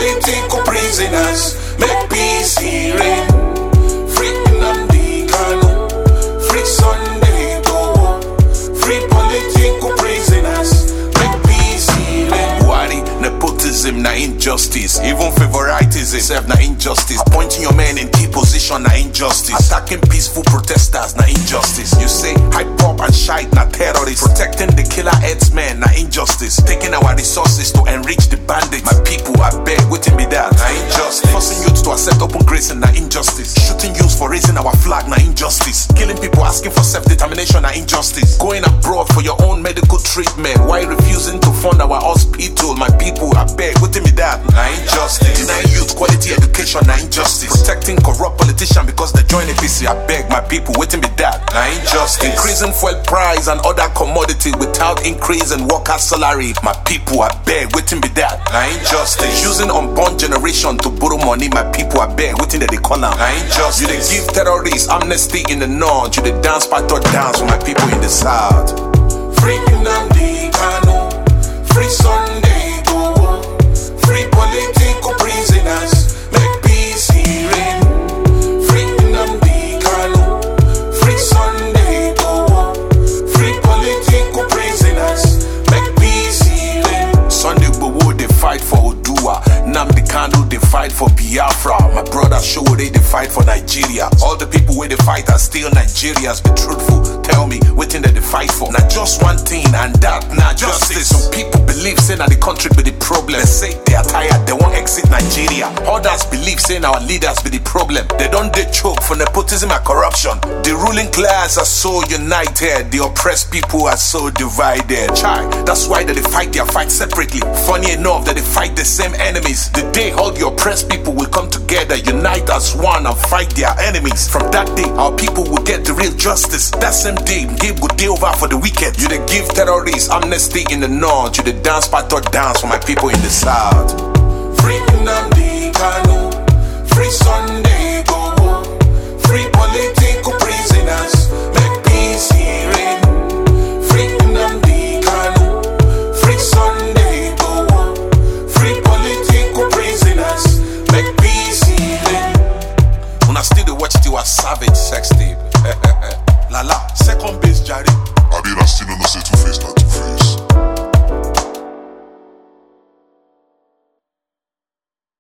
political prisoners, make peace reign. Free Nnamdi Kanu, free Sunday Igboho, free political prisoners, make peace reign. Buhari, nepotism na injustice, even favoritism serve na injustice. Appointing your men in key position na injustice. Attacking peaceful protesters na injustice. You say hype pop and shite na terrorists. Protecting the killer headsmen na injustice. Taking our resources to enrich the bandits. My people, I beg, waiting be that na injustice. Forcing youth to accept open grazing na injustice. Shooting youths for raising our flag na injustice. Killing people asking for self-determination na injustice. Going abroad for your own medical treatment while refusing to fund our hospital. My people, I beg, waiting be that na injustice. Denying youth quality education na injustice. Protecting corrupt politicians because they join APC. I beg, my people, waiting be that na injustice. Increasing fuel price and other commodity without increase in workers' salary. My people, I beg, waiting be that na injustice. Using unborn generation to borrow money. My people, I beg, waiting that they call am na injustice. You dey give terrorists amnesty in the north. You dey dance pattern dance with my people in the south. Free Nnamdi Kanu, free Sunday Igboho, free political prisoners, make peace reign. Free Nnamdi Kanu, free Sunday Igboho, free political prisoners, make peace reign. Sunday Igboho they fight for Oduwa, Nnamdi Kanu they fight for Biafra. My brother Showore they fight for Nigeria. All the people where they fight are still Nigerians. Be truthful, tell me wetin that they fight for. Not just one thing and that not justice. Some people believe saying that the country be the problem. They say they are tired, they won't exit Nigeria. Others believe saying our leaders be the problem. They don't they choke for nepotism and corruption. The ruling class are so united, the oppressed people are so divided. Chai, that's why they fight their fight separately. Funny enough that they fight the same enemies. The day all the oppressed people will come together, unite as one and fight their enemies. From that day, our people will get the real justice. That same day, give good day over for the wicked. You dey give terrorists amnesty in the north. You dey dance pattern dance for my people in the south. Free Nnamdi Kanu, free Sunday